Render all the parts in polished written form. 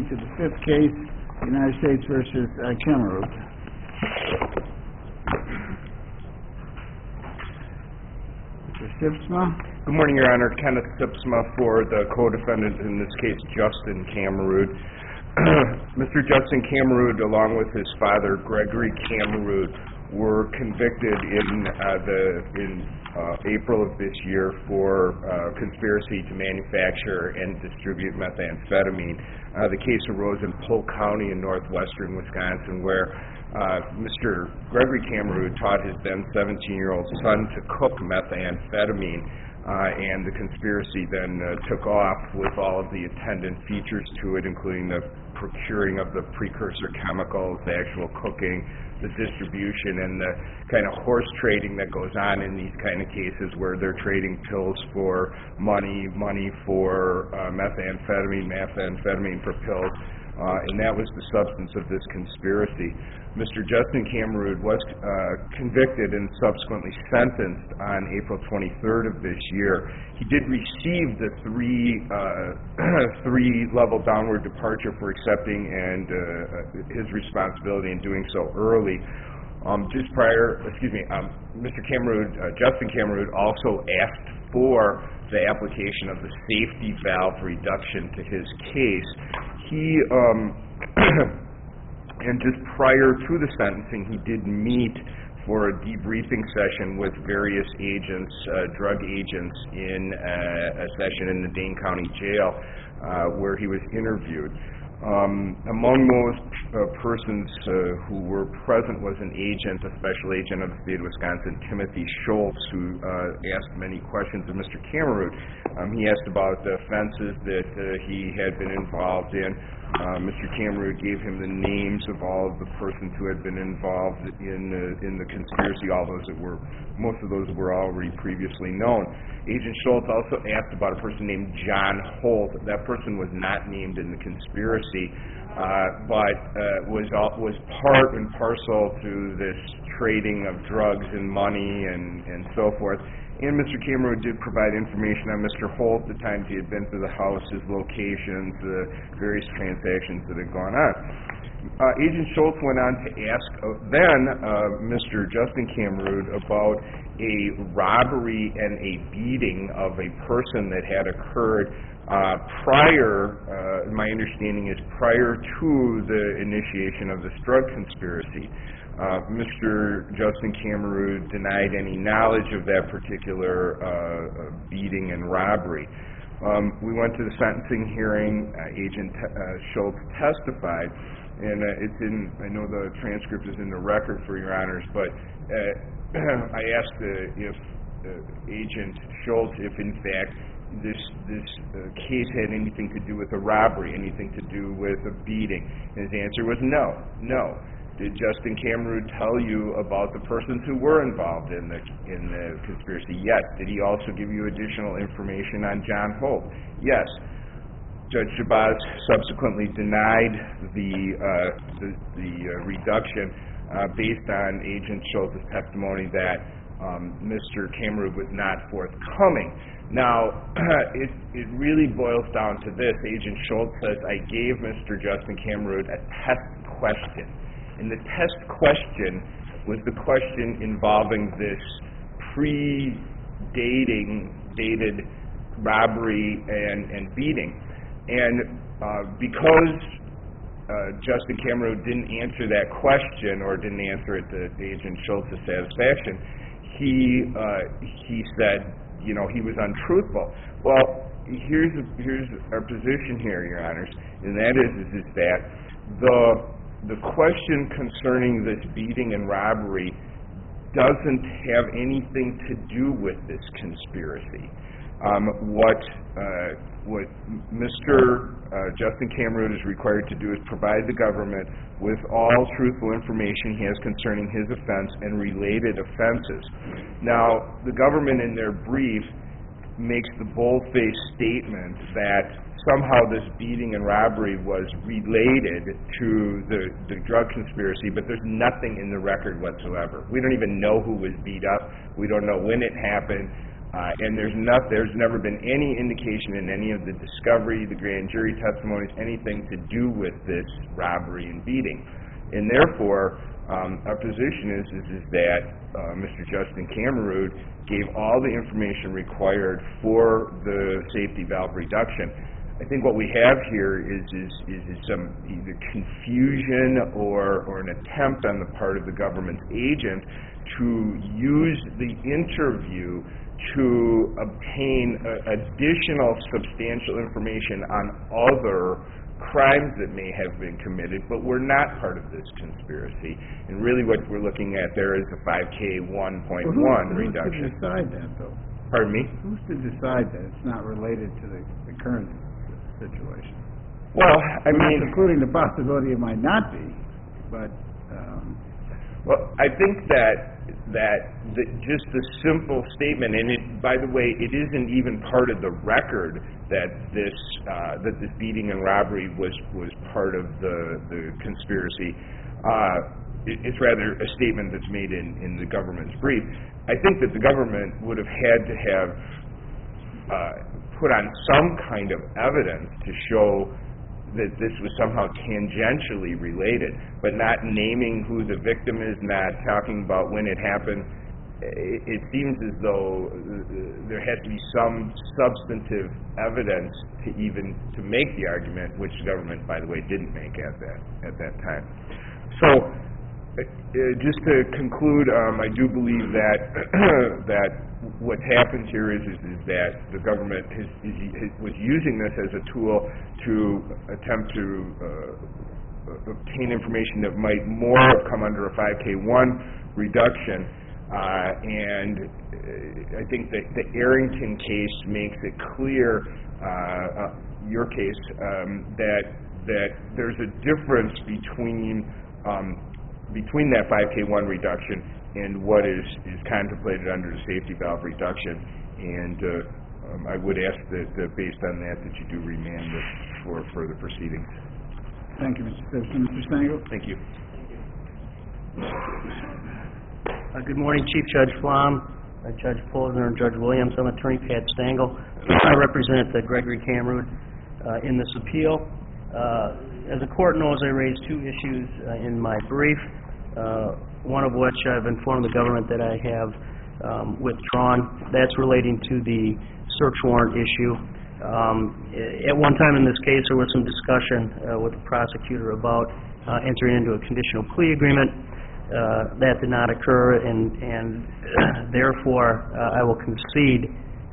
proceed to the fifth case, United States versus Cameroon. Mr. Sipsma. Good morning, Your Honor. Kenneth Sipsma for the co-defendant in this case, Justin Cameroon. Mr. Justin Cameroon, along with his father, Gregory Cameroon, were convicted in April of this year for conspiracy to manufacture and distribute methamphetamine. The case arose in Polk County in northwestern Wisconsin, where Mr. Gregory Cameroon taught his then 17-year-old son to cook methamphetamine, and the conspiracy then took off with all of the attendant features to it, including the procuring of the precursor chemicals, the actual cooking, the distribution, and the kind of horse trading that goes on in these kind of cases where they're trading pills for money for methamphetamine for pills, and that was the substance of this conspiracy. Mr. Justin Cameroon was convicted and subsequently sentenced on April 23rd of this year. He did receive the three-level downward departure for accepting and his responsibility in doing so early. Mr. Cameroon, Justin Cameroon, also asked for the application of the safety valve reduction to his case. He and just prior to the sentencing, he did meet for a debriefing session with various agents, drug agents, in a session in the Dane County Jail where he was interviewed. Among those persons who were present was an agent, a special agent of the state of Wisconsin, Timothy Schultz, who asked many questions of Mr. Cameroon. He asked about the offenses that he had been involved in. Mr. Cameroon gave him the names of all of the persons who had been involved in the conspiracy. Most of those were already previously known. Agent Schultz also asked about a person named John Holt. That person was not named in the conspiracy, but was part and parcel to this trading of drugs and money and so forth. And Mr. Cameroon did provide information on Mr. Holt, the times he had been to the house, his locations, the various transactions that had gone on. Agent Schultz went on to ask Mr. Justin Cameroon about a robbery and a beating of a person that had occurred prior, my understanding is prior to the initiation of this drug conspiracy. Mr. Justin Cameroon denied any knowledge of that particular beating and robbery. We went to the sentencing hearing. Agent Schultz testified, and I know the transcript is in the record for your honors, but I asked if Agent Schultz if in fact this case had anything to do with a robbery, anything to do with a beating. And his answer was no. Did Justin Cameroon tell you about the persons who were involved in the conspiracy? Yes. Did he also give you additional information on John Holt? Yes. Judge Shabazz subsequently denied the reduction based on Agent Schultz's testimony that Mr. Cameroon was not forthcoming. Now, it really boils down to this. Agent Schultz says, I gave Mr. Justin Cameroon a test question. And the test question was the question involving this dated robbery and beating. And because Justin Cameroon didn't answer that question or didn't answer it to Agent Schultz's satisfaction, he said, he was untruthful. Well, here's our position here, Your Honors, and that is that the question concerning this beating and robbery doesn't have anything to do with this conspiracy. What Mr. Justin Cameroon is required to do is provide the government with all truthful information he has concerning his offense and related offenses. Now, the government in their brief makes the bold-faced statement that somehow this beating and robbery was related to the drug conspiracy, but there's nothing in the record whatsoever. We don't even know who was beat up. We don't know when it happened. And there's never been any indication in any of the discovery, the grand jury testimonies, anything to do with this robbery and beating. And therefore, our position is that Mr. Justin Cameroud gave all the information required for the safety valve reduction. I think what we have here is some either confusion or an attempt on the part of the government's agent to use the interview to obtain additional substantial information on other crimes that may have been committed, but were not part of this conspiracy. And really what we're looking at there is the 5K 1.1 reduction. Who's to decide that, though? Pardon me? Who's to decide that it's not related to the current situation? Well, I mean, including the possibility it might not be, but well, I think that just the simple statement, and it, by the way, it isn't even part of the record that this beating and robbery was part of the conspiracy. It's rather a statement that's made in the government's brief. I think that the government would have had to have put on some kind of evidence to show that this was somehow tangentially related, but not naming who the victim is, not talking about when it happened. It seems as though there has to be some substantive evidence to make the argument, which the government, by the way, didn't make at that time. So, just to conclude, I do believe that what's happened here is that the government was using this as a tool to attempt to obtain information that might more have come under a 5K1 reduction. And I think that the Arrington case makes it clear, your case, that there's a difference between that 5K1 reduction and what is contemplated under the safety valve reduction. And I would ask that based on that you do remand this for further proceedings. Thank you, Mr. Simpson. Mr. Stengel? Thank you. Good morning, Chief Judge Flom, Judge Posner, and Judge Williams. I'm Attorney Pat Stengel. I represent Gregory Cameroud in this appeal. As the court knows, I raised two issues in my brief, one of which I've informed the government that I have withdrawn. That's relating to the search warrant issue. At one time in this case, there was some discussion with the prosecutor about entering into a conditional plea agreement. That did not occur, and therefore I will concede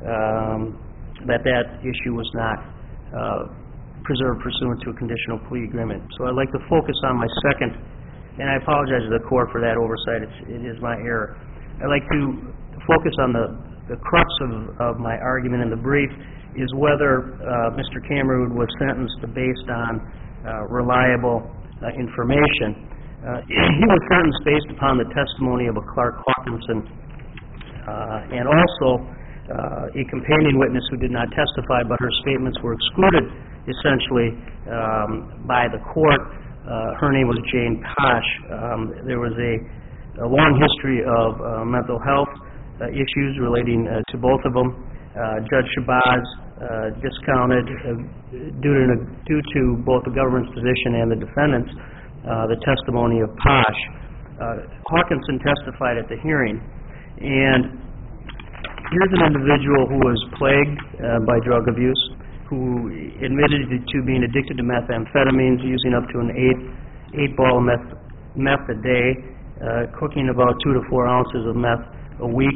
that issue was not preserved pursuant to a conditional plea agreement. So I'd like to focus on my second, and I apologize to the court for that oversight. It is my error. I'd like to focus on the crux of my argument in the brief is whether Mr. Cameroud was sentenced based on reliable information. He was sentenced based upon the testimony of a Clark Hawkinson and also a companion witness who did not testify, but her statements were excluded essentially by the court. Her name was Jane Posh. There was a long history of mental health issues relating to both of them. Judge Shabazz discounted due to both the government's position and the defendant's the testimony of Posh. Hawkinson testified at the hearing, and here's an individual who was plagued by drug abuse, who admitted to being addicted to methamphetamines, using up to an 8-ball meth a day, cooking about 2 to 4 ounces of meth a week.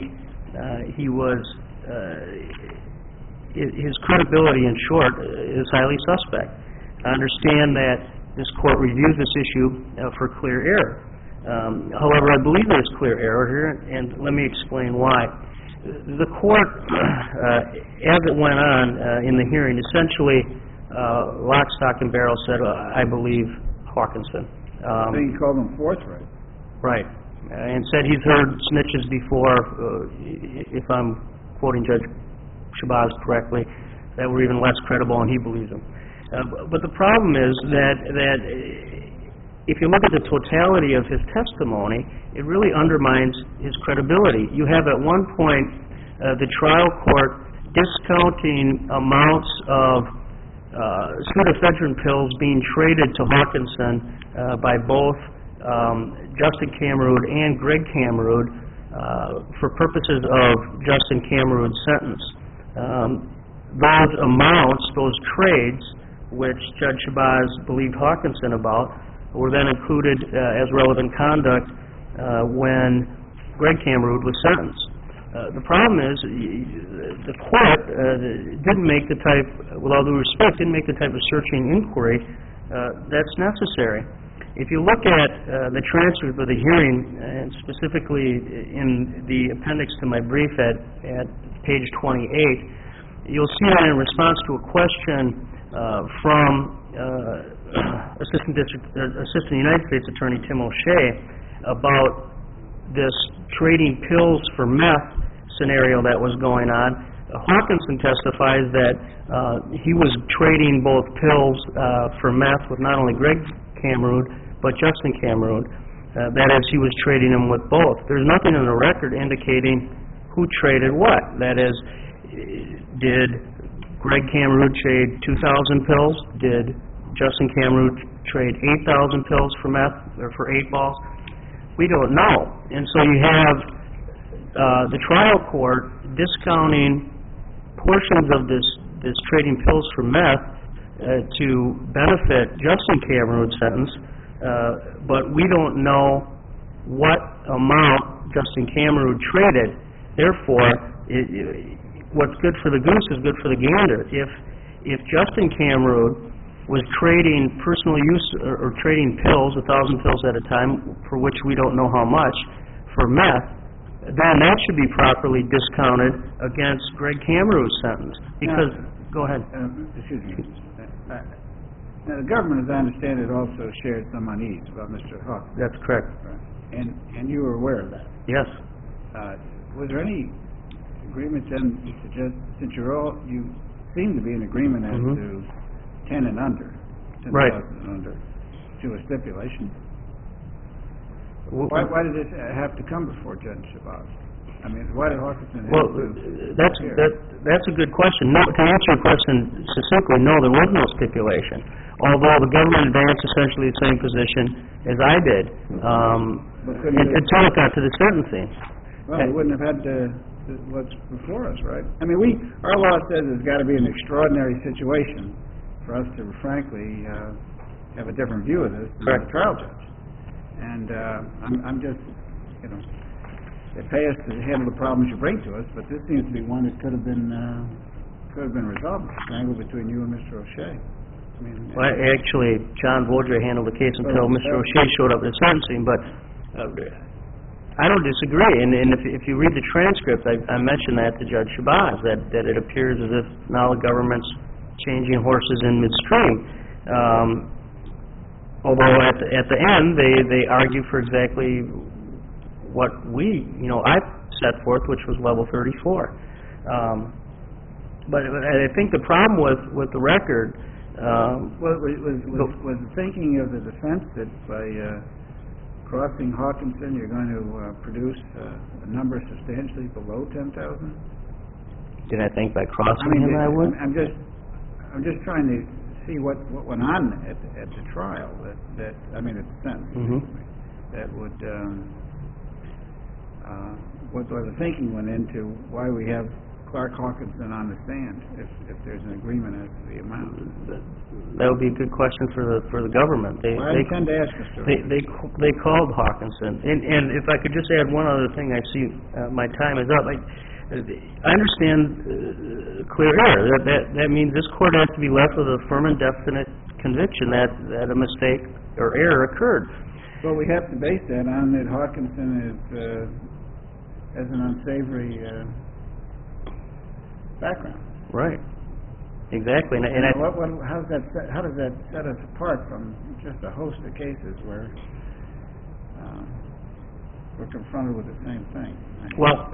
His credibility, in short, is highly suspect. I understand that this court reviews this issue for clear error. However, I believe there's clear error here, and let me explain why. The court, as it went on in the hearing, essentially lock, stock, and barrel said, I believe Hawkinson. I think he called him forthright. Right. And said he's heard snitches before, if I'm quoting Judge Shabazz correctly, that were even less credible, and he believes them. But the problem is that if you look at the totality of his testimony, it really undermines his credibility. You have at one point the trial court discounting amounts of pseudoephedrine pills being traded to Hawkinson by both Justin Camerood and Greg Camerood for purposes of Justin Camerood's sentence. Those amounts, those trades, which Judge Shabazz believed Hawkinson about, were then included as relevant conduct when Greg Camerood was sentenced. The problem is, the court didn't make the type, with all due respect, didn't make the type of searching inquiry that's necessary. If you look at the transcript of the hearing, and specifically in the appendix to my brief at page 28, you'll see that in response to a question from Assistant United States Attorney Tim O'Shea about this trading pills for meth scenario that was going on, Hawkinson testifies that he was trading both pills for meth with not only Greg Camerood, but Justin Camerood. That is, he was trading them with both. There's nothing in the record indicating who traded what. That is, did Greg Camerood trade 2,000 pills? Did Justin Camerood trade 8,000 pills for meth, or for 8 balls? We don't know. And so you have the trial court discounting portions of this trading pills for meth to benefit Justin Camerood's sentence, but we don't know what amount Justin Camerood traded. Therefore, what's good for the goose is good for the gander. If Justin Camerood was trading personal use or trading pills, 1,000 pills at a time, for which we don't know how much, for meth, then that should be properly discounted against Greg Camerood's sentence. Because, go ahead. Excuse me. Now, the government, as I understand it, also shared some unease about Mr. Hawkins. That's correct. Right. And you were aware of that. Yes. Was there any agreement then to suggest, since you seem to be in agreement as to 10 and under, 10,000 right, and under, to a stipulation? Well, why did this have to come before Judge Shabazz? I mean, why did Hawkinson have to... That's a good question. No, to answer your question succinctly, no, there was no stipulation. Although the government advanced essentially the same position as I did until it got to the sentencing. Well, we wouldn't have had what's before us, right? I mean, our law says there's got to be an extraordinary situation for us to, frankly, have a different view of this than the trial judge. And I'm just, they pay us to handle the problems you bring to us, but this seems to be one that could have been resolved. It's an angle between you and Mr. O'Shea. I mean, well, actually, John Vodre handled the case until Mr. O'Shea showed up at the sentencing, but I don't disagree. And if you read the transcript, I mentioned that to Judge Shabazz, that it appears as if now the government's changing horses in midstream. Although at the end, they argue for exactly what I set forth, which was level 34. But I think the problem with the record... was the thinking of the defense that by crossing Hawkinson, you're going to produce a number substantially below 10,000? Did I think by crossing him I would? I'm just trying to see what went on at the trial, at the sentence, that would, what the thinking went into why we have Clark Hawkinson on the stand if there's an agreement as to the amount. That would be a good question for the government. They tend to ask us to. They called Hawkinson, and if I could just add one other thing, I see my time is up. I understand clear error. That means this court has to be left with a firm and definite conviction that a mistake or error occurred. Well, we have to base that on that Hawkinson has an unsavory background. Right. Exactly. How does that set us apart from just a host of cases where we're confronted with the same thing? Well,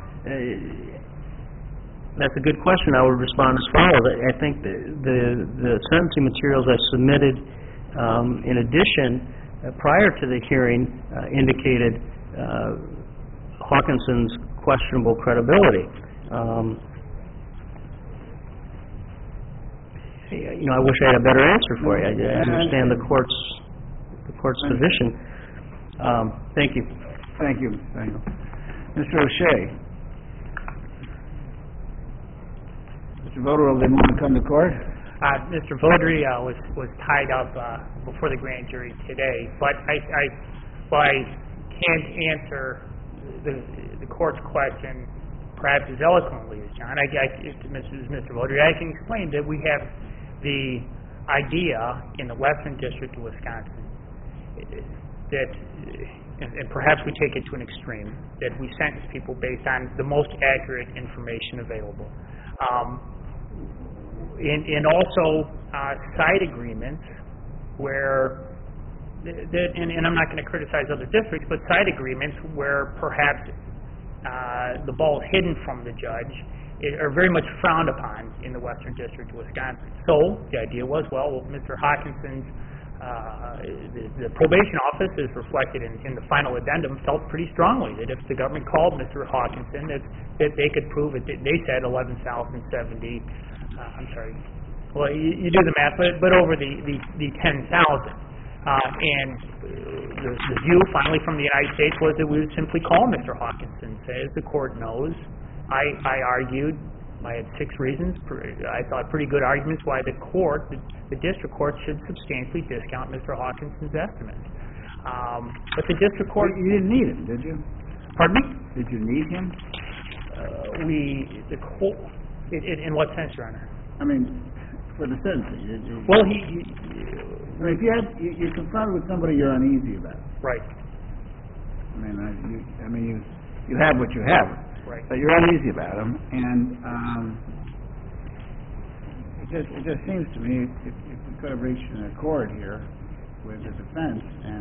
that's a good question. I would respond as follows. I think the sentencing materials I submitted, in addition, prior to the hearing, indicated Hawkinson's questionable credibility. I wish I had a better answer for you. I understand the court's position. Thank you. Thank you, Mr. Stengel. Mr. O'Shea. Mr. Voderl didn't want to come to court? Mr. Vodry was tied up before the grand jury today, but I can't answer the court's question perhaps as eloquently as John. Mr. Vodry, I can explain that we have the idea in the Western District of Wisconsin that, and perhaps we take it to an extreme, that we sentence people based on the most accurate information available. And also side agreements where, and I'm not going to criticize other districts, but side agreements where perhaps the ball is hidden from the judge are very much frowned upon in the Western District of Wisconsin. So the idea was, well, Mr. Hawkinson's, the probation office, is reflected in the final addendum, felt pretty strongly that if the government called Mr. Hawkinson, that they could prove it. They said 11,070. I'm sorry. Well, you do the math, but over the 10,000. And the view, finally, from the United States was that we would simply call Mr. Hawkinson. Say, as the court knows, I argued, I had 6 reasons, I thought pretty good arguments why the district court should substantially discount Mr. Hawkinson's estimate. But the district court... You didn't need him, did you? Pardon me? Did you need him? In what sense, Your Honor? I mean, for the sentencing. Well, if you're confronted with somebody you're uneasy about. Right. You have what you have. Right. But you're uneasy about him, and it just seems to me if we could have reached an accord here with the defense,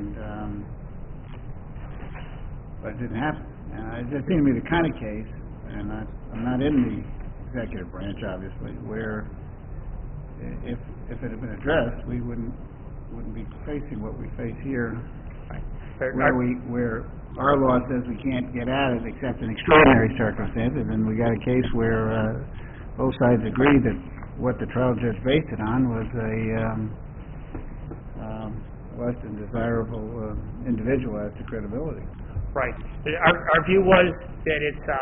but it didn't happen. And it just seemed to me the kind of case, and I'm not in the executive branch, obviously, where if it had been addressed, we wouldn't be facing what we face here, where our law says we can't get at it except in extraordinary circumstances, and we got a case where both sides agree that what the trial judge based it on was a less than desirable individual as to credibility. Right. Our view was that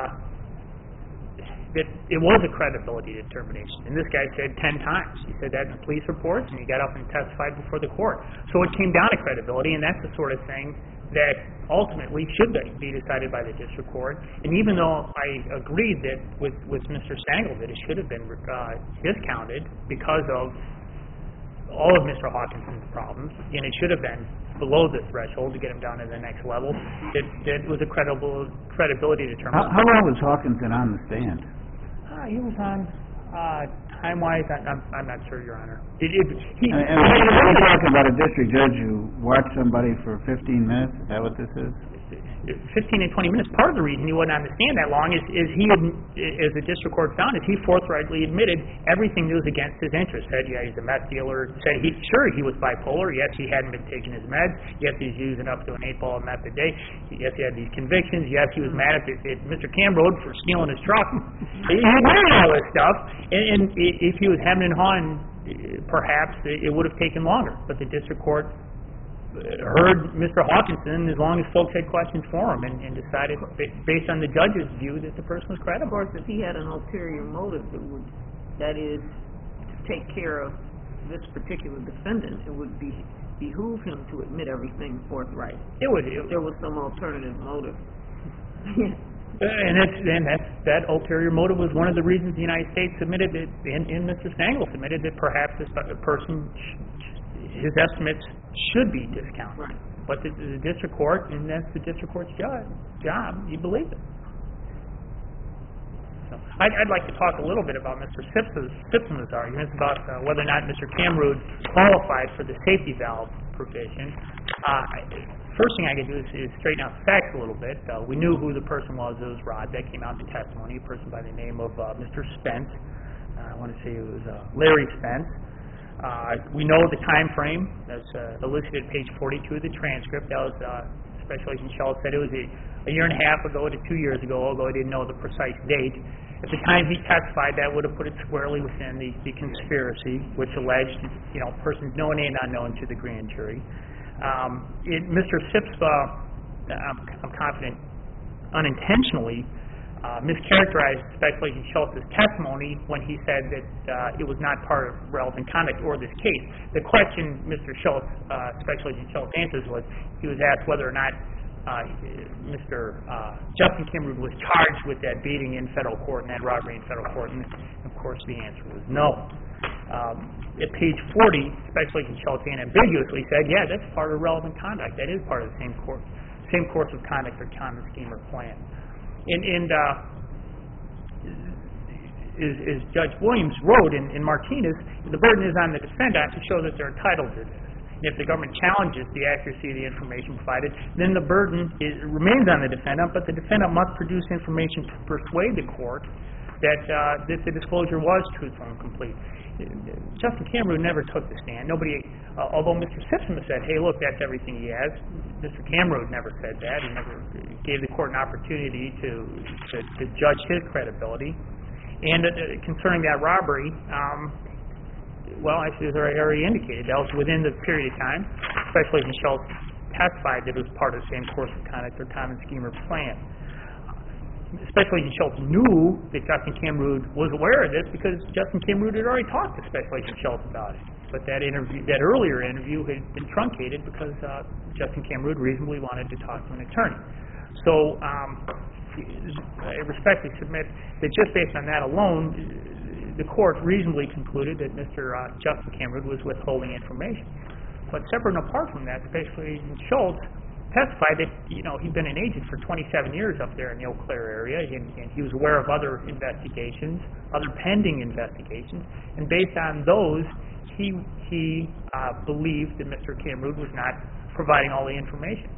that it was a credibility determination. And this guy said 10 times. He said that in the police reports, and he got up and testified before the court. So it came down to credibility, and that's the sort of thing that ultimately should be decided by the district court. And even though I agreed that with Mr. Stengel that it should have been discounted because of all of Mr. Hawkinson's problems, and it should have been below the threshold to get him down to the next level, it was a credibility determination. How long was Hawkinson on the stand? He was on, time-wise, I'm not sure, Your Honor. We're talking about a district judge who watched somebody for 15 minutes? Is that what this is? 15 and 20 minutes. Part of the reason he wasn't on the stand that long is he, as the district court found, is he forthrightly admitted everything that was against his interest. Said, yeah, he's a meth dealer. Said, he was bipolar. Yes, he hadn't been taking his meds. Yes, he's using up to an 8-ball of meth a day. Yes, he had these convictions. Yes, he was mad at Mr. Camrode for stealing his truck. He admitted all this stuff. And if he was hemming and hawing, perhaps it would have taken longer. But the district court heard Mr. Hawkinson as long as folks had questions for him and decided, based on the judge's view, that the person was credible. Of course, if he had an ulterior motive that is to take care of this particular defendant, it would behoove him to admit everything forthright. It would. If there was some alternative motive. And that ulterior motive was one of the reasons the United States submitted it, and Mr. Stengel submitted that perhaps this person, his estimates should be discounted. Right. But the district court, and that's the district court's job, you believe it. So I'd like to talk a little bit about Mr. Sipsman's arguments about whether or not Mr. Camrode qualified for the safety valve provision. First thing I could do is straighten out the facts a little bit. We knew who the person was that was robbed. That came out in the testimony, a person by the name of Mr. Spence. I want to say it was Larry Spence. We know the time frame that's elicited page 42 of the transcript. That was Special Agent Schultz said it was a year and a half ago to 2 years ago, although I didn't know the precise date. At the time he testified, that would have put it squarely within the conspiracy, which alleged, persons known and unknown to the grand jury. Mr. Sipspa, I'm confident, unintentionally mischaracterized Special Agent Schultz's testimony when he said that it was not part of relevant conduct or this case. The question Mr. Schultz, Special Agent Schultz answers was, he was asked whether or not Mr. Justin Kimrud was charged with that beating in federal court and that robbery in federal court, and of course the answer was no. At page 40, Special Agent Schultz unambiguously said, yeah, that's part of relevant conduct. That is part of the same course of conduct or common scheme or plan. And as Judge Williams wrote in Martinez, the burden is on the defendant to show that they're entitled to this. And if the government challenges the accuracy of the information provided, then the burden remains on the defendant, but the defendant must produce information to persuade the court that the disclosure was truthful and complete. Justin Kimrud never took the stand. Although Mr. Sipsma said, hey, look, that's everything he has, Mr. Kimrud never said that. He never gave the court an opportunity to judge his credibility. And concerning that robbery, as I already indicated, that was within the period of time. Special Agent Schultz testified that it was part of the same course of conduct or common scheme or plan. Special Agent Schultz knew that Justin Kimrud was aware of this because Justin Kimrud had already talked to Special Agent Schultz about it. But that earlier interview had been truncated because Justin Kimrud reasonably wanted to talk to an attorney. So I respectfully submit that just based on that alone, the court reasonably concluded that Mr. Justin Kimrud was withholding information. But separate and apart from that, Special Agent Schultz testified that he'd been an agent for 27 years up there in the Eau Claire area, and he was aware of other investigations, other pending investigations, and based on those, he believed that Mr. Kimrud was not providing all the information.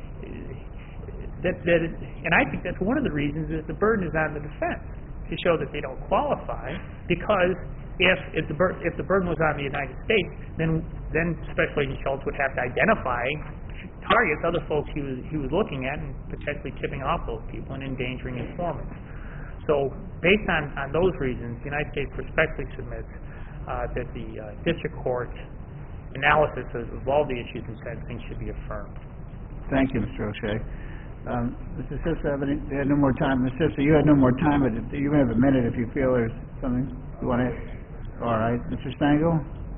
And I think that's one of the reasons is the burden is on the defense to show that they don't qualify, because if the burden was on the United States, then Special Agent Schultz would have to identify targets, other folks he was looking at, and potentially tipping off those people and endangering informants. So based on those reasons, the United States respectfully submits that the district court analysis of all the issues in sentencing should be affirmed. Thank you, Mr. O'Shea. Mr. Sipsa, you had no more time. Mr. Sipsa, you had no more time, but you have a minute if you feel there's something you want to add. All right. Mr. Stengel?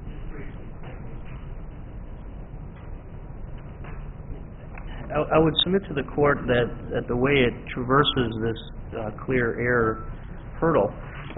I would submit to the court that the way it traverses this clear error hurdle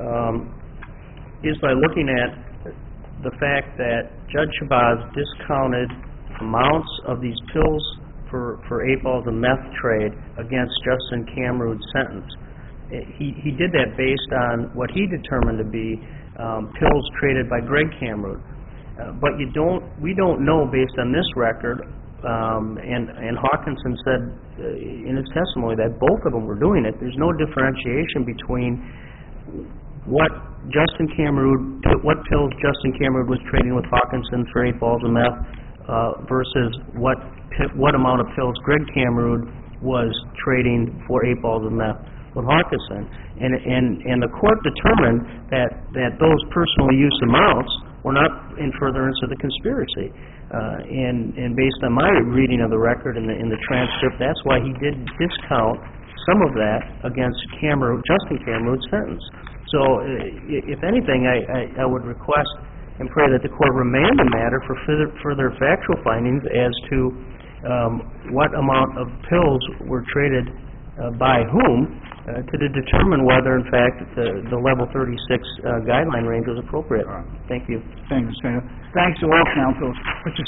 is by looking at the fact that Judge Shabazz discounted amounts of these pills for 8 balls of meth trade against Justin Kimrud's sentence. He did that based on what he determined to be pills traded by Greg Kimrud. But we don't know based on this record. And Hawkinson said in his testimony that both of them were doing it. There's no differentiation between what pills Justin Kimrud was trading with Hawkinson for 8 balls of meth versus what amount of pills Greg Kimrud was trading for 8 balls of meth with Hawkinson. And the court determined that those personal use amounts were not in furtherance of the conspiracy. And based on my reading of the record in the transcript, that's why he did discount some of that against Justin Kimrud's sentence. So, if anything, I would request and pray that the court remand the matter for further factual findings as to what amount of pills were traded by whom to determine whether, in fact, the level 36 guideline range was appropriate. Thank you. Thanks, Mr. Thanks to all counsel.